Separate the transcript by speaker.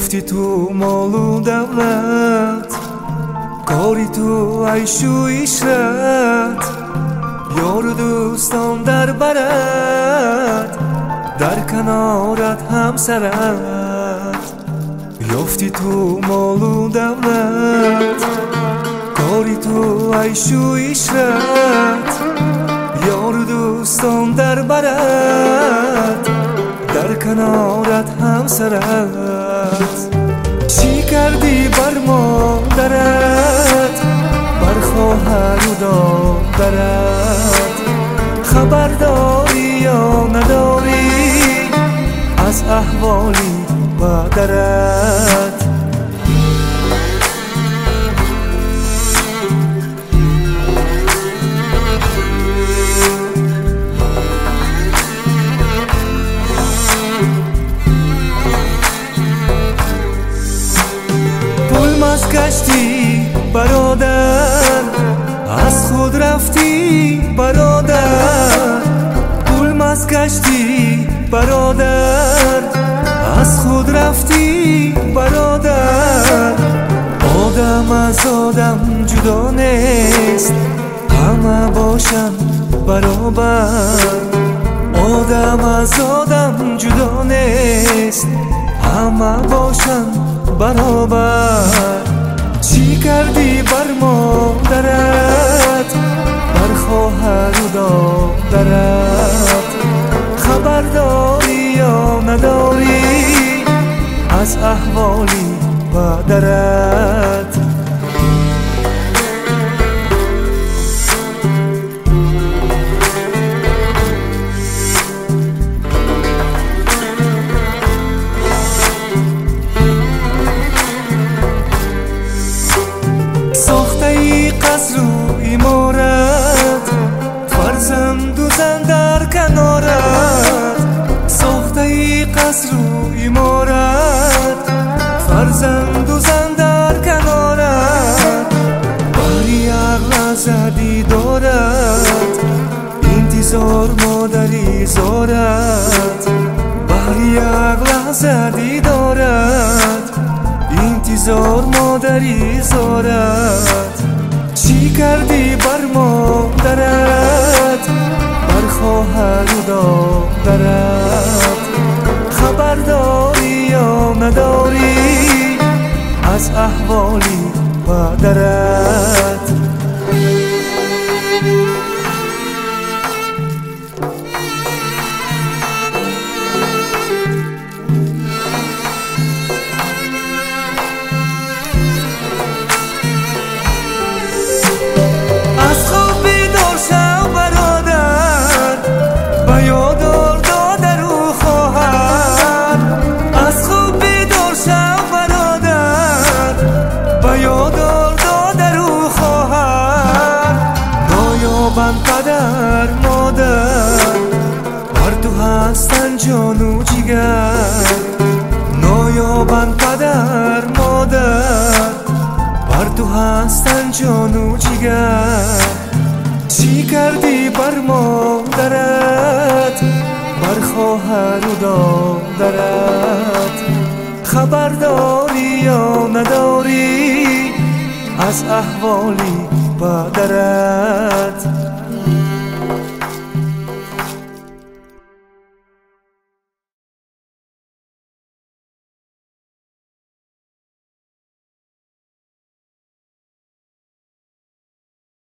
Speaker 1: یافتی تو مال و دولت، کاری تو عیش و عشرت، یار و دوستان در برت، در کنارت همسرت. یافتی تو مال و دولت، کاری تو عیش و عشرت، یار و دوستان در برت، در کنارت همسرت. چی کردی بر مادرت، بر خواهر و دادرت؟ خبر داری یا نداری از احوالی پدرت؟ از کشتی برادر، از خود رفتی برادر. پول از کشتی برادر، از خود رفتی برادر. آدم از آدم جدا نیست، همه باشن برابر. آدم از آدم جدا نیست، همه باشن برابر. چی کردی بر مادرت، بر خواهر و دادرت؟ خبر داری یا نداری از احوالی پدرت؟ قصر و امارت، فرزند و زن در کنارت. ساخته قصر و امارت، فرزند و زن در کنارت. باری عقل زدی دارد، انتظار مادری زارت. باری عقل زدی دارد، انتظار مادری زارت. چی کردی بر مادرت، بر خواهر و دادرت؟ خبر داری یا نداری از احوالی پدرت؟ پدر مادر هر دو هستن جان و جگر. نایابن پدر مادر هر دو هستن جان و جگر. چی کردی بر مادرت، بر خواهر و دادرت؟ خبر داری یا نداری از احوالی پدرت؟